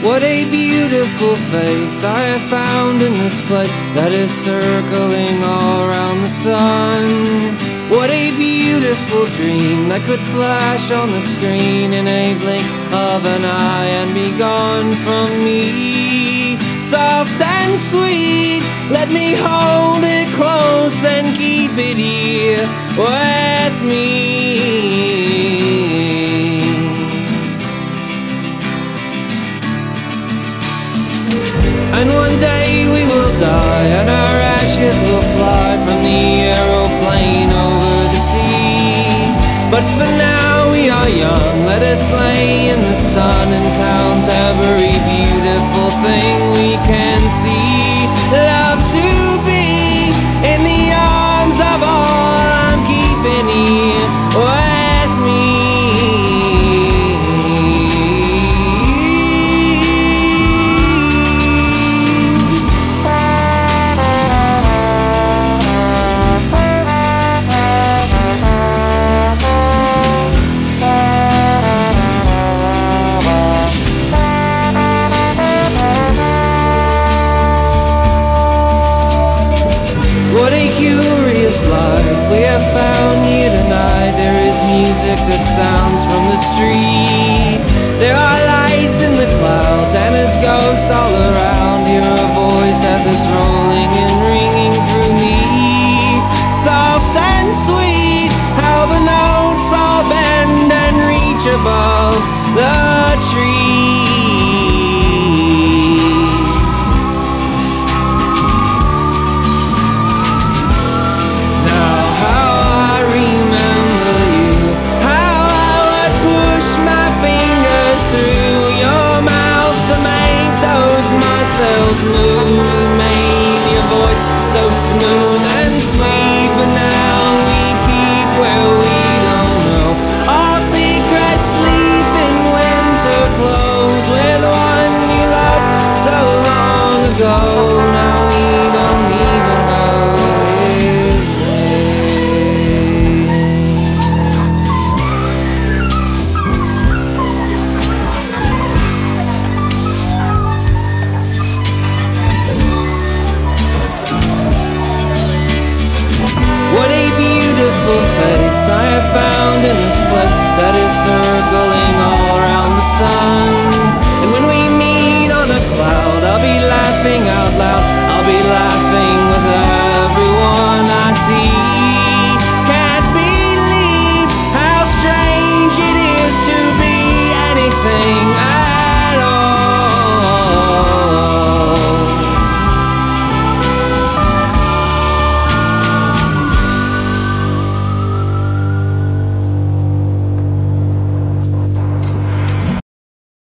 What a beautiful face I have found in this place that is circling all around the sun. What a beautiful dream that could flash on the screen in a blink of an eye and be gone from me. Soft and sweet, let me hold it close and keep it here with me. And one day we will die, and our ashes will fly from the aeroplane over the sea. But for now we are young, let us lay in the sun and count every beautiful thing we can see. Love to be in the arms of all I'm keeping here with me. What a curious life we have found here tonight. There is music that sounds from the street. There are lights in the clouds and there's ghosts all around. Hear a voice as it's rolling and ringing through me. Soft and sweet, how the notes all bend and reach above the tree. Smooth, made your voice so smooth and sweet, but now we keep where we don't know. All secrets sleep in winter clothes with one you loved so long ago. Now we don't even know his What a beautiful face I have found in this place that is